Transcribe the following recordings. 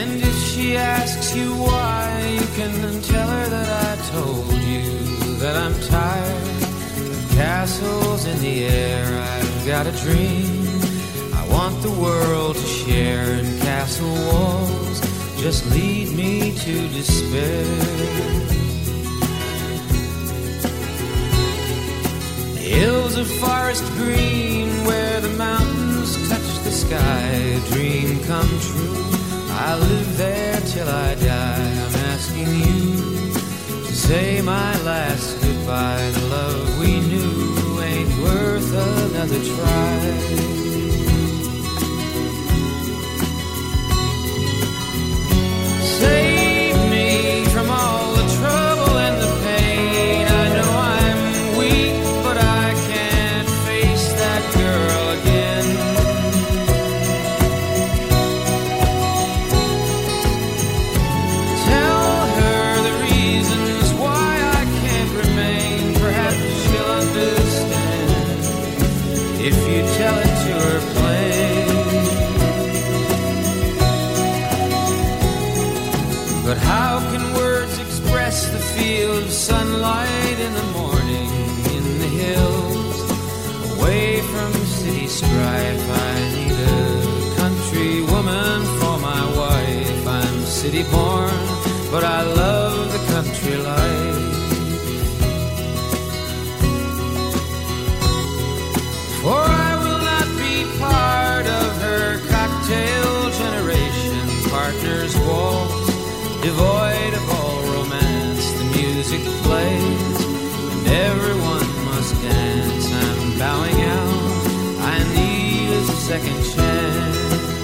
And if she asks you why, you can tell her that I told you that I'm tired of castles in the air. I've got a dream I want the world to share, and castle walls just lead me to despair. Hills of forest green where the mountains touch the sky, a dream come true. I'll live there till I die. I'm asking you to say my last goodbye. The love we knew ain't worth another try. Save me from all the trouble and the pain. I know I'm weak, but I can't face that girl again. Tell her the reasons why I can't remain. Perhaps she'll understand if you tell it to her plain. But how can words express the feel of sunlight in the morning in the hills, away from city strife? I need a country woman for my wife. I'm city born, but I love the country life. For I will not be part of her cocktail generation. Partners waltz, devoid of all romance. The music plays and everyone must dance. I'm bowing out, I need a second chance.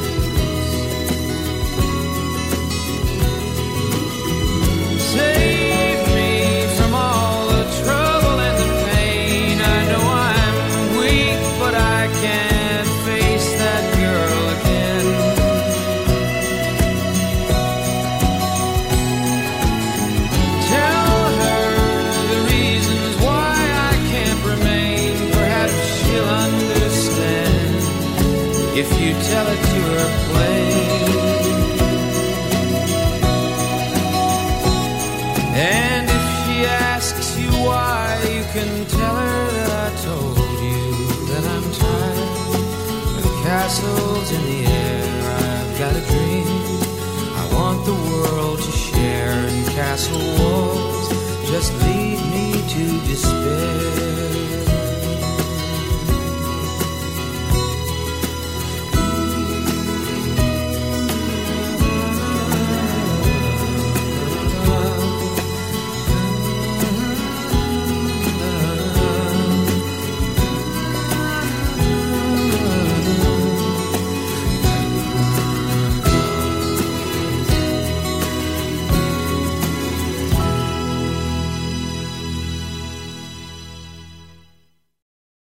Save me from all the trouble and the pain. I know I'm weak, but I can't face that girl again. Tell her the reasons why I can't remain. Perhaps she'll understand if you tell it to her plain. And if she asks you why, you can tell her that I told you that I'm tired of castles in the air. I've got a dream I want the world to share, and castle walls just lead me to despair.